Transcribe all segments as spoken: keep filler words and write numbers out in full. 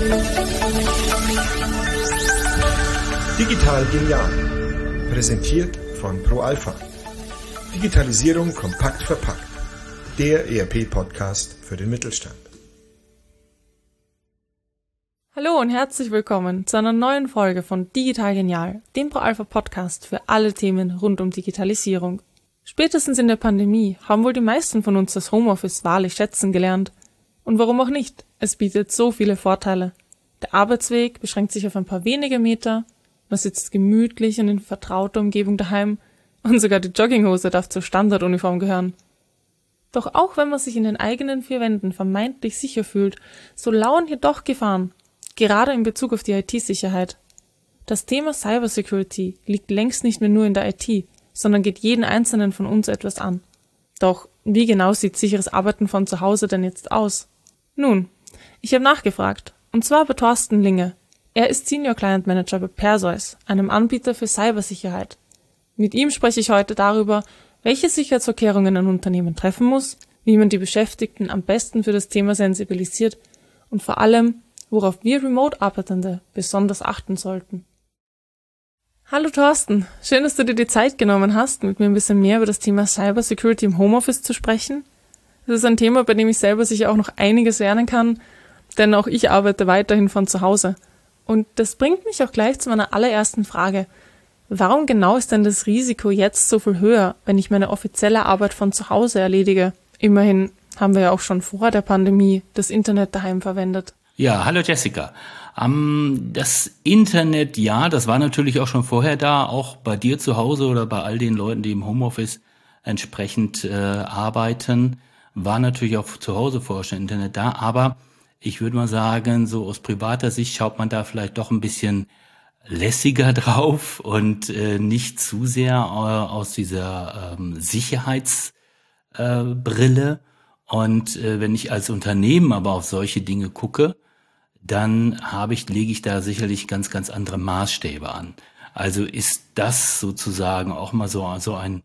Digital genial. Präsentiert von ProAlpha. Digitalisierung kompakt verpackt. Der E R P-Podcast für den Mittelstand. Hallo und herzlich willkommen zu einer neuen Folge von Digital genial, dem ProAlpha-Podcast für alle Themen rund um Digitalisierung. Spätestens in der Pandemie haben wohl die meisten von uns das Homeoffice wahrlich schätzen gelernt. Und warum auch nicht? Es bietet so viele Vorteile. Der Arbeitsweg beschränkt sich auf ein paar wenige Meter, man sitzt gemütlich und in vertrauter Umgebung daheim und sogar die Jogginghose darf zur Standarduniform gehören. Doch auch wenn man sich in den eigenen vier Wänden vermeintlich sicher fühlt, so lauern hier doch Gefahren, gerade in Bezug auf die I T-Sicherheit. Das Thema Cybersecurity liegt längst nicht mehr nur in der I T, sondern geht jeden einzelnen von uns etwas an. Doch wie genau sieht sicheres Arbeiten von zu Hause denn jetzt aus? Nun, ich habe nachgefragt, und zwar bei Thorsten Linge. Er ist Senior Client Manager bei Perseus, einem Anbieter für Cybersicherheit. Mit ihm spreche ich heute darüber, welche Sicherheitsvorkehrungen ein Unternehmen treffen muss, wie man die Beschäftigten am besten für das Thema sensibilisiert und vor allem, worauf wir Remote-Arbeitende besonders achten sollten. Hallo Thorsten, schön, dass du dir die Zeit genommen hast, mit mir ein bisschen mehr über das Thema Cybersecurity im Homeoffice zu sprechen. Das ist ein Thema, bei dem ich selber sicher auch noch einiges lernen kann, denn auch ich arbeite weiterhin von zu Hause. Und das bringt mich auch gleich zu meiner allerersten Frage. Warum genau ist denn das Risiko jetzt so viel höher, wenn ich meine offizielle Arbeit von zu Hause erledige? Immerhin haben wir ja auch schon vor der Pandemie das Internet daheim verwendet. Ja, hallo Jessica. Um, das Internet, ja, das war natürlich auch schon vorher da, auch bei dir zu Hause oder bei all den Leuten, die im Homeoffice entsprechend äh, arbeiten, war natürlich auch zu Hause vorher schon Internet da, aber ich würde mal sagen, so aus privater Sicht schaut man da vielleicht doch ein bisschen lässiger drauf und äh, nicht zu sehr äh, aus dieser ähm, Sicherheitsbrille. Äh, und äh, wenn ich als Unternehmen aber auf solche Dinge gucke, dann habe ich, lege ich da sicherlich ganz, ganz andere Maßstäbe an. Also ist das sozusagen auch mal so, so ein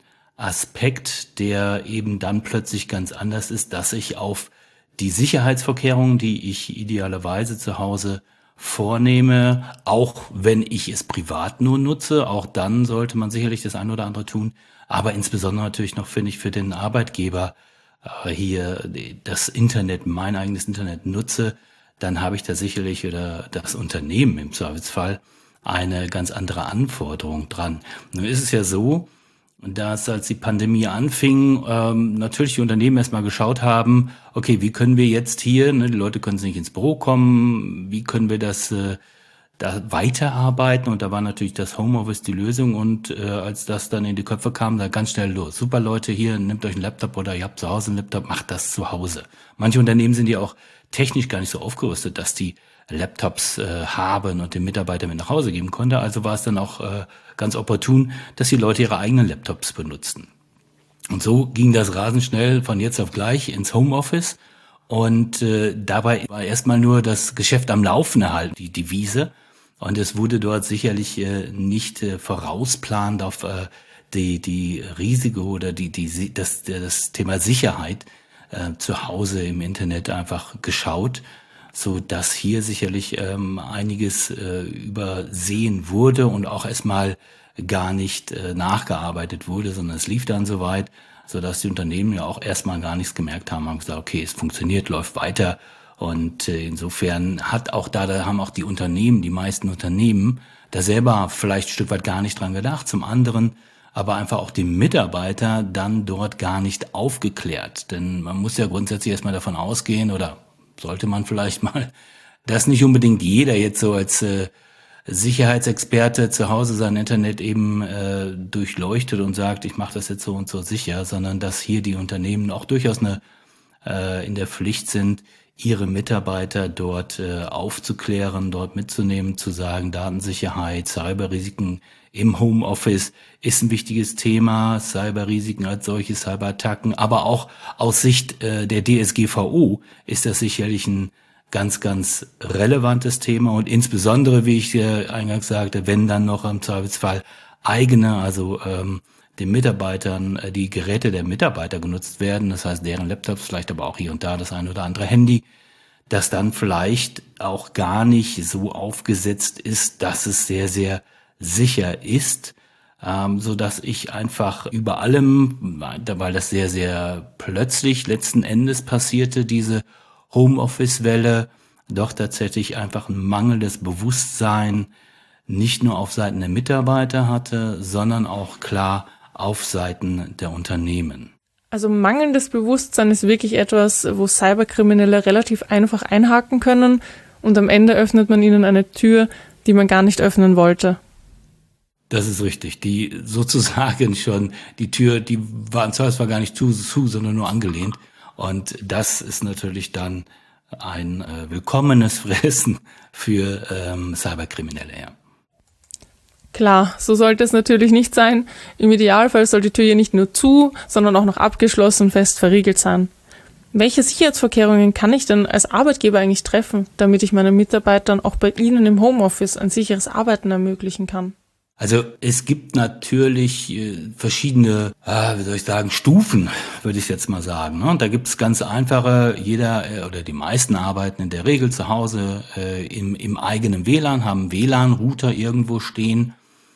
Aspekt, der eben dann plötzlich ganz anders ist, dass ich auf die Sicherheitsvorkehrungen, die ich idealerweise zu Hause vornehme, auch wenn ich es privat nur nutze, auch dann sollte man sicherlich das eine oder andere tun, aber insbesondere natürlich noch, finde ich, für den Arbeitgeber äh, hier das Internet, mein eigenes Internet nutze, dann habe ich da sicherlich oder das Unternehmen im Zweifelsfall eine ganz andere Anforderung dran. Nun ist es ja so, dass als die Pandemie anfing, ähm, natürlich die Unternehmen erstmal geschaut haben, okay, wie können wir jetzt hier, ne, die Leute können nicht ins Büro kommen, wie können wir das äh, da weiterarbeiten, und da war natürlich das Homeoffice die Lösung, und äh, als das dann in die Köpfe kam, da ganz schnell los. Super Leute, hier, nehmt euch einen Laptop oder ihr habt zu Hause einen Laptop, macht das zu Hause. Manche Unternehmen sind ja auch technisch gar nicht so aufgerüstet, dass die Laptops äh, haben und den Mitarbeitern mit nach Hause geben konnte. Also war es dann auch äh, ganz opportun, dass die Leute ihre eigenen Laptops benutzten. Und so ging das rasend schnell von jetzt auf gleich ins Homeoffice. Und äh, dabei war erstmal nur das Geschäft am Laufen erhalten, die Devise. Und es wurde dort sicherlich äh, nicht äh, vorausplanend auf äh, die die Risiko oder die die das das Thema Sicherheit äh, zu Hause im Internet einfach geschaut, so dass hier sicherlich ähm, einiges äh, übersehen wurde und auch erstmal gar nicht äh, nachgearbeitet wurde, sondern es lief dann soweit, so dass die Unternehmen ja auch erstmal gar nichts gemerkt haben, haben gesagt, okay, es funktioniert, läuft weiter. Und äh, insofern hat auch da, da haben auch die Unternehmen, die meisten Unternehmen, da selber vielleicht ein Stück weit gar nicht dran gedacht. Zum anderen aber einfach auch die Mitarbeiter dann dort gar nicht aufgeklärt. Denn man muss ja grundsätzlich erstmal davon ausgehen, oder sollte man vielleicht mal, dass nicht unbedingt jeder jetzt so als äh, Sicherheitsexperte zu Hause sein Internet eben äh, durchleuchtet und sagt, ich mache das jetzt so und so sicher, sondern dass hier die Unternehmen auch durchaus eine, äh, in der Pflicht sind, ihre Mitarbeiter dort äh, aufzuklären, dort mitzunehmen, zu sagen, Datensicherheit, Cyberrisiken im Homeoffice ist ein wichtiges Thema, Cyberrisiken als solche, Cyberattacken, aber auch aus Sicht äh, der D S G V O ist das sicherlich ein ganz, ganz relevantes Thema, und insbesondere, wie ich äh, eingangs sagte, wenn dann noch im Zweifelsfall eigene, also ähm, den Mitarbeitern äh, die Geräte der Mitarbeiter genutzt werden, das heißt deren Laptops, vielleicht aber auch hier und da das ein oder andere Handy, das dann vielleicht auch gar nicht so aufgesetzt ist, dass es sehr, sehr sicher ist, ähm, so dass ich einfach über allem, weil das sehr, sehr plötzlich letzten Endes passierte, diese Homeoffice-Welle, doch tatsächlich einfach ein mangelndes Bewusstsein nicht nur auf Seiten der Mitarbeiter hatte, sondern auch klar auf Seiten der Unternehmen. Also mangelndes Bewusstsein ist wirklich etwas, wo Cyberkriminelle relativ einfach einhaken können und am Ende öffnet man ihnen eine Tür, die man gar nicht öffnen wollte. Das ist richtig. Die sozusagen schon, die Tür, die war im Zweifelsfall gar nicht zu, zu, sondern nur angelehnt. Und das ist natürlich dann ein äh, willkommenes Fressen für ähm, Cyberkriminelle, ja. Klar, so sollte es natürlich nicht sein. Im Idealfall soll die Tür hier nicht nur zu, sondern auch noch abgeschlossen und fest verriegelt sein. Welche Sicherheitsvorkehrungen kann ich denn als Arbeitgeber eigentlich treffen, damit ich meinen Mitarbeitern auch bei Ihnen im Homeoffice ein sicheres Arbeiten ermöglichen kann? Also es gibt natürlich äh, verschiedene, äh, wie soll ich sagen, Stufen, würde ich jetzt mal sagen. Ne? Und da gibt es ganz einfache, jeder äh, oder die meisten arbeiten in der Regel zu Hause äh, im, im eigenen W L A N, haben W L A N-Router irgendwo stehen.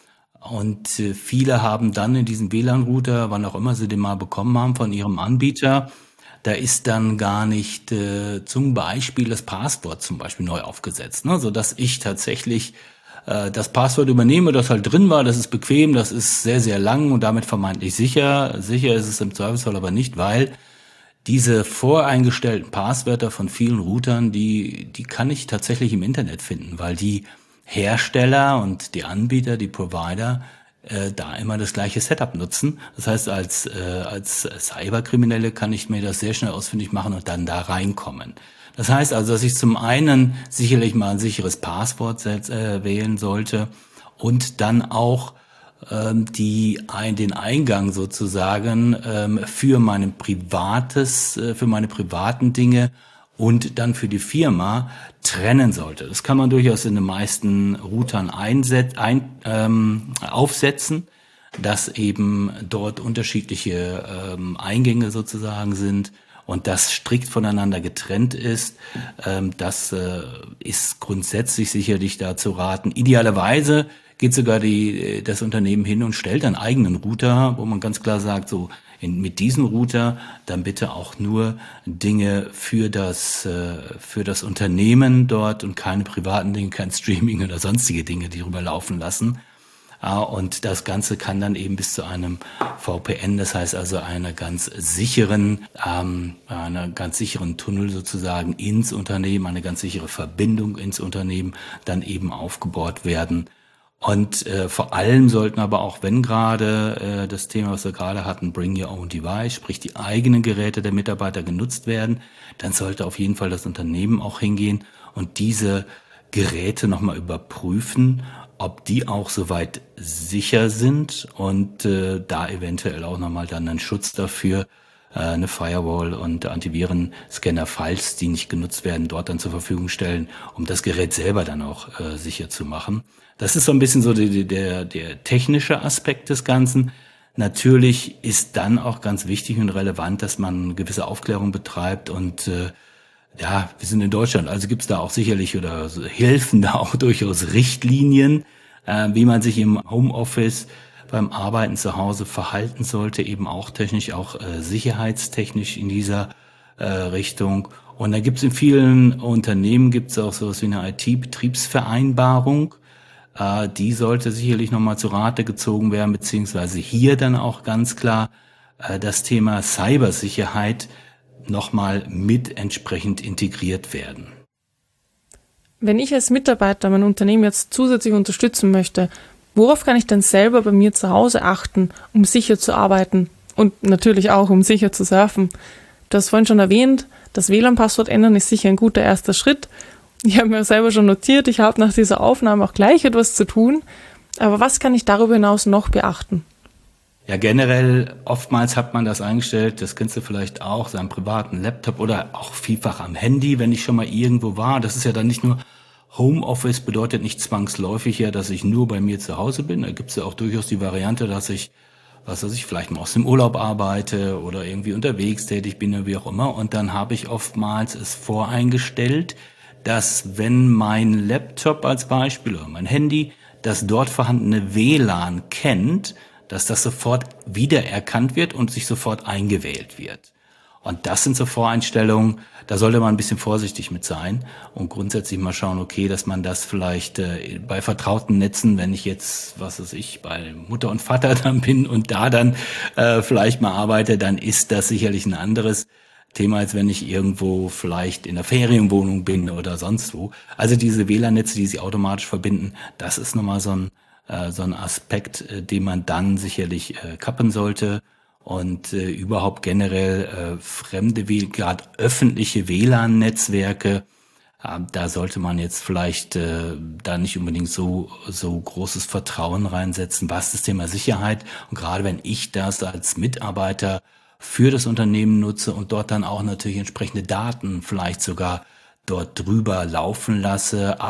Und äh, viele haben dann in diesem W L A N-Router, wann auch immer sie den mal bekommen haben von ihrem Anbieter, da ist dann gar nicht äh, zum Beispiel das Passwort zum Beispiel neu aufgesetzt, ne? Sodass ich tatsächlich äh, das Passwort übernehme, das halt drin war, das ist bequem, das ist sehr, sehr lang und damit vermeintlich sicher. Sicher ist es im Zweifelsfall aber nicht, weil diese voreingestellten Passwörter von vielen Routern, die, die kann ich tatsächlich im Internet finden, weil die Hersteller und die Anbieter, die Provider, äh, da immer das gleiche Setup nutzen. Das heißt, als äh, als Cyberkriminelle kann ich mir das sehr schnell ausfindig machen und dann da reinkommen. Das heißt also, dass ich zum einen sicherlich mal ein sicheres Passwort äh, wählen sollte und dann auch ähm, die ein, den Eingang sozusagen ähm, für mein privates, äh, für meine privaten Dinge und dann für die Firma trennen sollte. Das kann man durchaus in den meisten Routern einset, ein, ähm, aufsetzen, dass eben dort unterschiedliche ähm, Eingänge sozusagen sind und das strikt voneinander getrennt ist. Ähm, das äh, ist grundsätzlich sicherlich dazu raten. Idealerweise geht sogar die, das Unternehmen hin und stellt einen eigenen Router, wo man ganz klar sagt, so in, mit diesem Router dann bitte auch nur Dinge für das äh, für das Unternehmen dort und keine privaten Dinge, kein Streaming oder sonstige Dinge, die rüber laufen lassen. Äh, und das Ganze kann dann eben bis zu einem V P N, das heißt also einer ganz sicheren, ähm, einer ganz sicheren Tunnel sozusagen ins Unternehmen, eine ganz sichere Verbindung ins Unternehmen dann eben aufgebaut werden. Und äh, vor allem sollten aber auch, wenn gerade äh, das Thema, was wir gerade hatten, Bring Your Own Device, sprich die eigenen Geräte der Mitarbeiter genutzt werden, dann sollte auf jeden Fall das Unternehmen auch hingehen und diese Geräte nochmal überprüfen, ob die auch soweit sicher sind und äh, da eventuell auch nochmal dann einen Schutz dafür, äh, eine Firewall und Antivirenscanner, falls die nicht genutzt werden, dort dann zur Verfügung stellen, um das Gerät selber dann auch äh, sicher zu machen. Das ist so ein bisschen so die, der, der technische Aspekt des Ganzen. Natürlich ist dann auch ganz wichtig und relevant, dass man gewisse Aufklärung betreibt und äh, ja, wir sind in Deutschland, also gibt's da auch sicherlich oder so, helfen da auch durchaus Richtlinien, äh, wie man sich im Homeoffice beim Arbeiten zu Hause verhalten sollte, eben auch technisch, auch äh, sicherheitstechnisch in dieser äh, Richtung. Und da gibt's in vielen Unternehmen gibt's auch sowas wie eine I T-Betriebsvereinbarung. Äh, die sollte sicherlich nochmal zu Rate gezogen werden, beziehungsweise hier dann auch ganz klar äh, das Thema Cybersicherheit nochmal mit entsprechend integriert werden. Wenn ich als Mitarbeiter mein Unternehmen jetzt zusätzlich unterstützen möchte, worauf kann ich denn selber bei mir zu Hause achten, um sicher zu arbeiten und natürlich auch, um sicher zu surfen? Du hast vorhin schon erwähnt, das W L A N-Passwort ändern ist sicher ein guter erster Schritt. Ich habe mir selber schon notiert, ich habe nach dieser Aufnahme auch gleich etwas zu tun. Aber was kann ich darüber hinaus noch beachten? Ja, generell, oftmals hat man das eingestellt, das kennst du vielleicht auch, seinem privaten Laptop oder auch vielfach am Handy, wenn ich schon mal irgendwo war. Das ist ja dann nicht nur Homeoffice, bedeutet nicht zwangsläufig ja, dass ich nur bei mir zu Hause bin. Da gibt's ja auch durchaus die Variante, dass ich was weiß ich, vielleicht mal aus dem Urlaub arbeite oder irgendwie unterwegs tätig bin oder wie auch immer. Und dann habe ich oftmals es voreingestellt, dass wenn mein Laptop als Beispiel oder mein Handy das dort vorhandene W L A N kennt, dass das sofort wiedererkannt wird und sich sofort eingewählt wird. Und das sind so Voreinstellungen, da sollte man ein bisschen vorsichtig mit sein und grundsätzlich mal schauen, okay, dass man das vielleicht äh, bei vertrauten Netzen, wenn ich jetzt, was weiß ich, bei Mutter und Vater dann bin und da dann äh, vielleicht mal arbeite, dann ist das sicherlich ein anderes Thema, als wenn ich irgendwo vielleicht in der Ferienwohnung bin oder sonst wo. Also diese W L A N-Netze, die sich automatisch verbinden, das ist nochmal so ein, äh, so ein Aspekt, äh, den man dann sicherlich äh, kappen sollte. Und äh, überhaupt generell äh, fremde, gerade öffentliche W L A N-Netzwerke, äh, da sollte man jetzt vielleicht äh, da nicht unbedingt so so großes Vertrauen reinsetzen, was das Thema Sicherheit. Und gerade wenn ich das als Mitarbeiter für das Unternehmen nutze und dort dann auch natürlich entsprechende Daten vielleicht sogar dort drüber laufen lasse,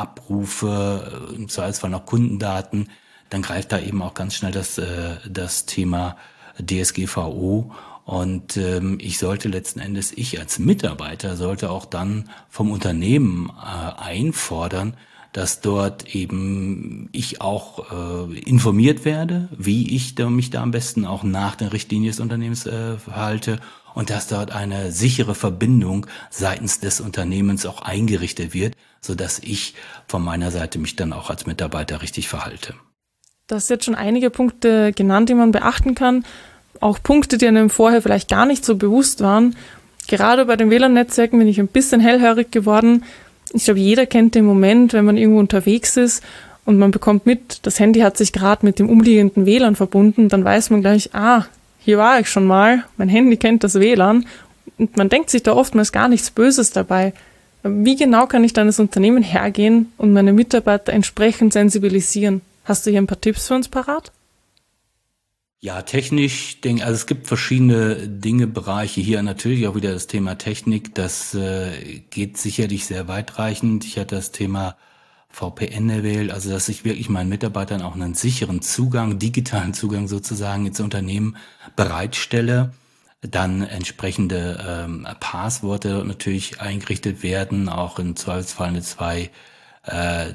abrufe, im Zweifelsfall noch Kundendaten, dann greift da eben auch ganz schnell das, äh, das Thema D S G V O. Und ähm, ich sollte letzten Endes, ich als Mitarbeiter, sollte auch dann vom Unternehmen äh, einfordern, dass dort eben ich auch äh, informiert werde, wie ich da, mich da am besten auch nach den Richtlinien des Unternehmens äh, verhalte und dass dort eine sichere Verbindung seitens des Unternehmens auch eingerichtet wird, sodass ich von meiner Seite mich dann auch als Mitarbeiter richtig verhalte. Du hast jetzt schon einige Punkte genannt, die man beachten kann. Auch Punkte, die einem vorher vielleicht gar nicht so bewusst waren. Gerade bei den W L A N-Netzwerken bin ich ein bisschen hellhörig geworden. Ich glaube, jeder kennt den Moment, wenn man irgendwo unterwegs ist und man bekommt mit, das Handy hat sich gerade mit dem umliegenden W L A N verbunden, dann weiß man gleich, ah, hier war ich schon mal, mein Handy kennt das W L A N und man denkt sich da oftmals gar nichts Böses dabei. Wie genau kann ich dann als Unternehmen hergehen und meine Mitarbeiter entsprechend sensibilisieren? Hast du hier ein paar Tipps für uns parat? Ja, technisch, denke, also es gibt verschiedene Dinge, Bereiche. Hier natürlich auch wieder das Thema Technik. Das äh, geht sicherlich sehr weitreichend. Ich hatte das Thema V P N erwählt, also dass ich wirklich meinen Mitarbeitern auch einen sicheren Zugang, digitalen Zugang sozusagen ins Unternehmen bereitstelle. Dann entsprechende ähm, Passworte natürlich eingerichtet werden, auch im Zweifelsfall eine zwei äh,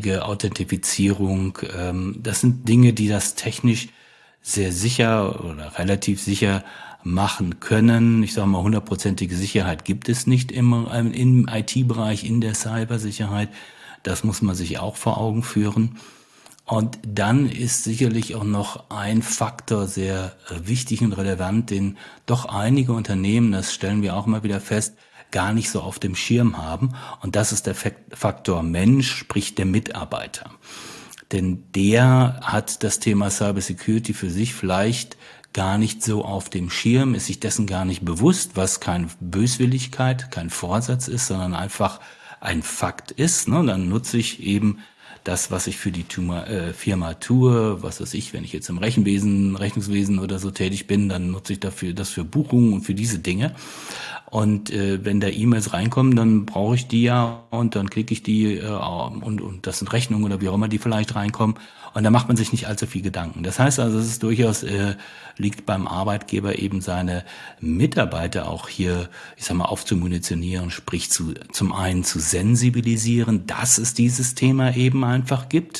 Zwei-Wege-Authentifizierung. Ähm, das sind Dinge, die das technisch sehr sicher oder relativ sicher machen können. Ich sage mal, hundertprozentige Sicherheit gibt es nicht im, im I T-Bereich, in der Cybersicherheit. Das muss man sich auch vor Augen führen. Und dann ist sicherlich auch noch ein Faktor sehr wichtig und relevant, den doch einige Unternehmen, das stellen wir auch mal wieder fest, gar nicht so auf dem Schirm haben. Und das ist der Faktor Mensch, sprich der Mitarbeiter. Denn der hat das Thema Cybersecurity für sich vielleicht gar nicht so auf dem Schirm, ist sich dessen gar nicht bewusst, was keine Böswilligkeit, kein Vorsatz ist, sondern einfach ein Fakt ist. Ne? Und dann nutze ich eben das, was ich für die Firma tue, was weiß ich, wenn ich jetzt im Rechenwesen, Rechnungswesen oder so tätig bin, dann nutze ich dafür das für Buchungen und für diese Dinge. Und äh, wenn da E-Mails reinkommen, dann brauche ich die ja und dann klicke ich die äh, und, und das sind Rechnungen oder wie auch immer, die vielleicht reinkommen. Und da macht man sich nicht allzu viel Gedanken. Das heißt also, es ist durchaus, äh, liegt beim Arbeitgeber eben seine Mitarbeiter auch hier, ich sag mal, aufzumunitionieren, sprich zu, zum einen zu sensibilisieren, dass es dieses Thema eben einfach gibt.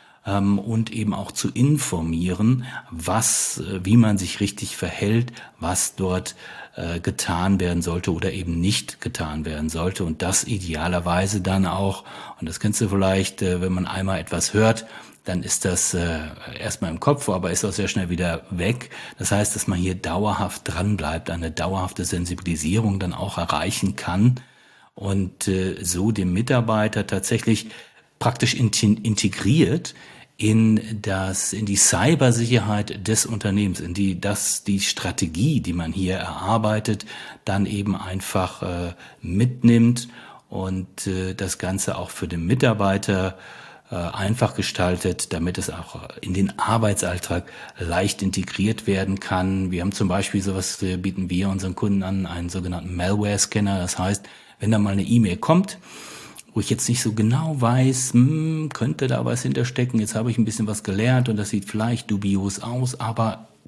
Und eben auch zu informieren, was, wie man sich richtig verhält, was dort äh, getan werden sollte oder eben nicht getan werden sollte. Und das idealerweise dann auch, und das kennst du vielleicht, äh, wenn man einmal etwas hört, dann ist das äh, erstmal im Kopf, aber ist auch sehr schnell wieder weg. Das heißt, dass man hier dauerhaft dran bleibt, eine dauerhafte Sensibilisierung dann auch erreichen kann und äh, so dem Mitarbeiter tatsächlich praktisch integriert in das, in die Cybersicherheit des Unternehmens, in die, das, die Strategie, die man hier erarbeitet, dann eben einfach äh, mitnimmt und äh, das Ganze auch für den Mitarbeiter äh, einfach gestaltet, damit es auch in den Arbeitsalltag leicht integriert werden kann. Wir haben zum Beispiel sowas, äh, bieten wir unseren Kunden an, einen sogenannten Malware-Scanner. Das heißt, wenn da mal eine E-Mail kommt, wo ich jetzt nicht so genau weiß, hm, könnte da was hinterstecken, jetzt habe ich ein bisschen was gelernt und das sieht vielleicht dubios aus, aber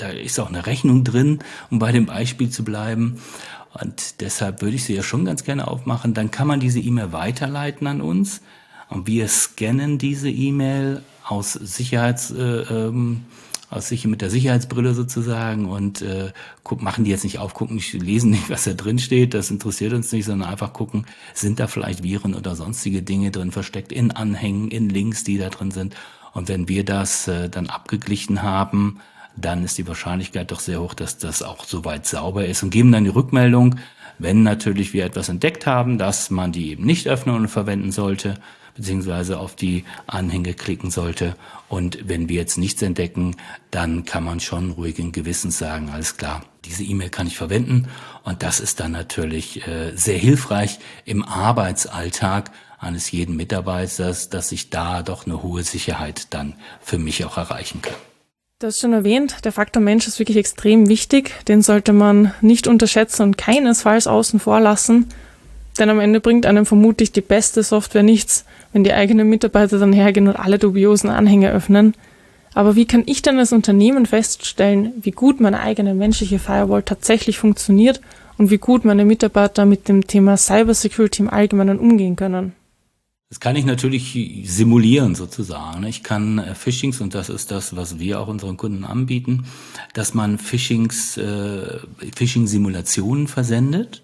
da ist auch eine Rechnung drin, um bei dem Beispiel zu bleiben. Und deshalb würde ich sie ja schon ganz gerne aufmachen. Dann kann man diese E-Mail weiterleiten an uns. Und wir scannen diese E-Mail aus Sicherheits, äh, ähm, aus sich mit der Sicherheitsbrille sozusagen und äh, guck, machen die jetzt nicht auf, gucken nicht, lesen nicht, was da drin steht. Das interessiert uns nicht, sondern einfach gucken, sind da vielleicht Viren oder sonstige Dinge drin versteckt in Anhängen, in Links, die da drin sind. Und wenn wir das äh, dann abgeglichen haben, dann ist die Wahrscheinlichkeit doch sehr hoch, dass das auch soweit sauber ist und geben dann die Rückmeldung, wenn natürlich wir etwas entdeckt haben, dass man die eben nicht öffnen und verwenden sollte, beziehungsweise auf die Anhänge klicken sollte. Und wenn wir jetzt nichts entdecken, dann kann man schon ruhigen Gewissens sagen, alles klar, diese E-Mail kann ich verwenden. Und das ist dann natürlich äh, sehr hilfreich im Arbeitsalltag eines jeden Mitarbeiters, dass ich da doch eine hohe Sicherheit dann für mich auch erreichen kann. Du hast schon erwähnt, der Faktor Mensch ist wirklich extrem wichtig. Den sollte man nicht unterschätzen und keinesfalls außen vor lassen. Denn am Ende bringt einem vermutlich die beste Software nichts, wenn die eigenen Mitarbeiter dann hergehen und alle dubiosen Anhänge öffnen. Aber wie kann ich denn als Unternehmen feststellen, wie gut meine eigene menschliche Firewall tatsächlich funktioniert und wie gut meine Mitarbeiter mit dem Thema Cybersecurity im Allgemeinen umgehen können? Das kann ich natürlich simulieren sozusagen. Ich kann Phishings, und das ist das, was wir auch unseren Kunden anbieten, dass man Phishings, äh, Phishing-Simulationen versendet,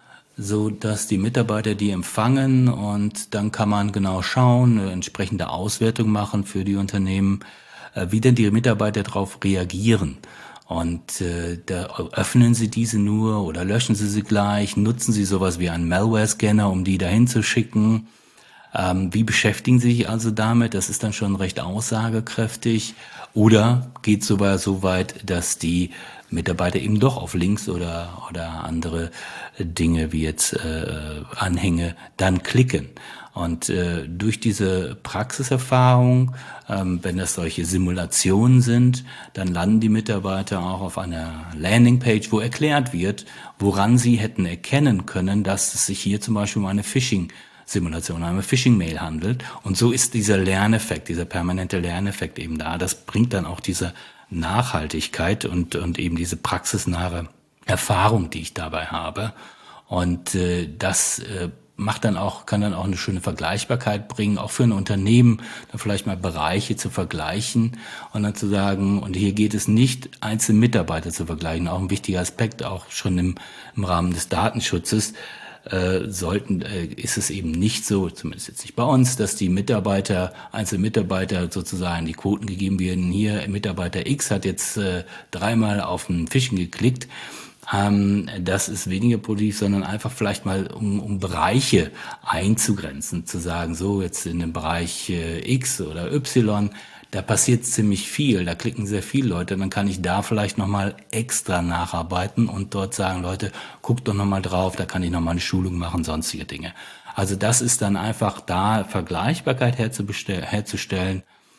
so dass die Mitarbeiter die empfangen und dann kann man genau schauen, eine entsprechende Auswertung machen für die Unternehmen, äh, wie denn die Mitarbeiter darauf reagieren. Und äh, da öffnen sie diese nur oder löschen sie sie gleich, nutzen sie sowas wie einen Malware-Scanner, um die dahin zu schicken. Ähm, wie beschäftigen Sie sich also damit? Das ist dann schon recht aussagekräftig. Oder geht es sogar so weit, dass die Mitarbeiter eben doch auf Links oder oder andere Dinge wie jetzt äh, Anhänge dann klicken? Und äh, durch diese Praxiserfahrung, ähm, wenn das solche Simulationen sind, dann landen die Mitarbeiter auch auf einer Landingpage, wo erklärt wird, woran sie hätten erkennen können, dass es sich hier zum Beispiel um eine Phishing Simulation, eine Phishing-Mail handelt. Und so ist dieser Lerneffekt, dieser permanente Lerneffekt eben da. Das bringt dann auch diese Nachhaltigkeit und, und eben diese praxisnahe Erfahrung, die ich dabei habe. Und äh, das äh, macht dann auch, kann dann auch eine schöne Vergleichbarkeit bringen, auch für ein Unternehmen, da vielleicht mal Bereiche zu vergleichen und dann zu sagen, und hier geht es nicht, einzelne Mitarbeiter zu vergleichen, auch ein wichtiger Aspekt, auch schon im, im Rahmen des Datenschutzes. Äh, sollten, äh, ist es eben nicht so, zumindest jetzt nicht bei uns, dass die Mitarbeiter, einzelne Mitarbeiter sozusagen die Quoten gegeben werden. Hier, Mitarbeiter X hat jetzt äh, dreimal auf ein Phishing geklickt. Ähm, das ist weniger produktiv, sondern einfach vielleicht mal, um, um Bereiche einzugrenzen, zu sagen, so jetzt in dem Bereich äh, X oder Y, da passiert ziemlich viel, da klicken sehr viele Leute, dann kann ich da vielleicht nochmal extra nacharbeiten und dort sagen, Leute, guckt doch nochmal drauf, da kann ich nochmal eine Schulung machen, sonstige Dinge. Also das ist dann einfach da, Vergleichbarkeit herzustellen.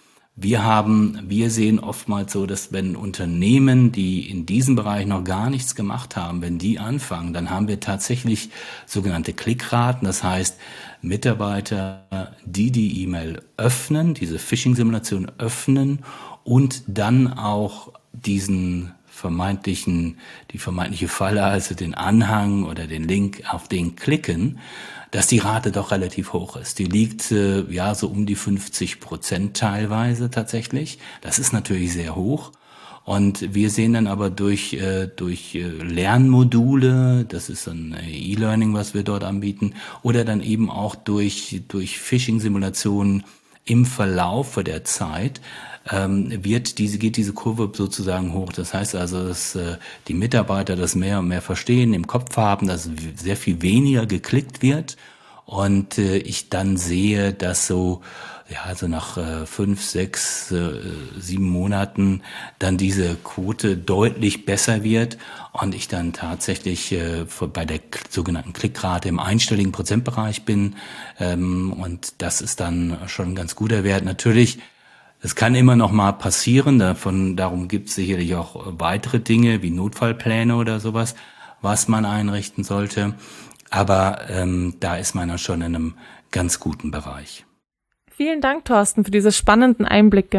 Wir haben, wir sehen oftmals so, dass wenn Unternehmen, die in diesem Bereich noch gar nichts gemacht haben, wenn die anfangen, dann haben wir tatsächlich sogenannte Klickraten. Das heißt, Mitarbeiter, die die E-Mail öffnen, diese Phishing-Simulation öffnen und dann auch diesen vermeintlichen, die vermeintliche Falle, also den Anhang oder den Link, auf den klicken, dass die Rate doch relativ hoch ist. Die liegt äh, ja so um die fünfzig Prozent teilweise tatsächlich. Das ist natürlich sehr hoch. Und wir sehen dann aber durch äh, durch äh, Lernmodule, das ist ein E-Learning, was wir dort anbieten, oder dann eben auch durch durch Phishing-Simulationen im Verlauf der Zeit, ähm, wird diese geht diese Kurve sozusagen hoch. Das heißt also, dass äh, die Mitarbeiter das mehr und mehr verstehen, im Kopf haben, dass sehr viel weniger geklickt wird und äh, ich dann sehe, dass so ja also nach äh, fünf, sechs, äh, sieben Monaten dann diese Quote deutlich besser wird und ich dann tatsächlich äh, bei der sogenannten Klickrate im einstelligen Prozentbereich bin ähm, und das ist dann schon ein ganz guter Wert. Natürlich, es kann immer noch mal passieren, davon, darum gibt es sicherlich auch weitere Dinge wie Notfallpläne oder sowas, was man einrichten sollte. Aber ähm, da ist man ja schon in einem ganz guten Bereich. Vielen Dank, Thorsten, für diese spannenden Einblicke.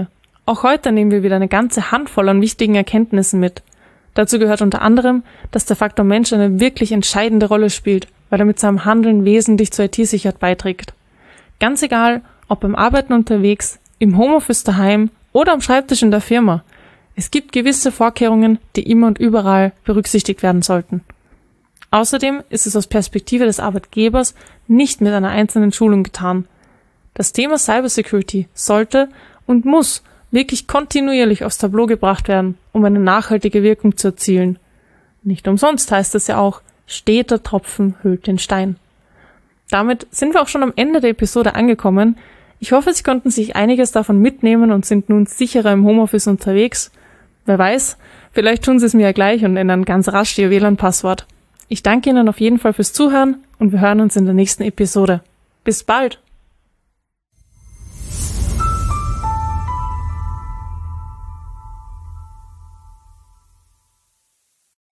Auch heute nehmen wir wieder eine ganze Handvoll an wichtigen Erkenntnissen mit. Dazu gehört unter anderem, dass der Faktor Mensch eine wirklich entscheidende Rolle spielt, weil er mit seinem Handeln wesentlich zur I T-Sicherheit beiträgt. Ganz egal, ob beim Arbeiten unterwegs, im Homeoffice daheim oder am Schreibtisch in der Firma. Es gibt gewisse Vorkehrungen, die immer und überall berücksichtigt werden sollten. Außerdem ist es aus Perspektive des Arbeitgebers nicht mit einer einzelnen Schulung getan. Das Thema Cybersecurity sollte und muss wirklich kontinuierlich aufs Tableau gebracht werden, um eine nachhaltige Wirkung zu erzielen. Nicht umsonst heißt es ja auch, steter Tropfen höhlt den Stein. Damit sind wir auch schon am Ende der Episode angekommen. Ich hoffe, Sie konnten sich einiges davon mitnehmen und sind nun sicherer im Homeoffice unterwegs. Wer weiß, vielleicht tun Sie es mir ja gleich und ändern ganz rasch Ihr W L A N-Passwort. Ich danke Ihnen auf jeden Fall fürs Zuhören und wir hören uns in der nächsten Episode. Bis bald!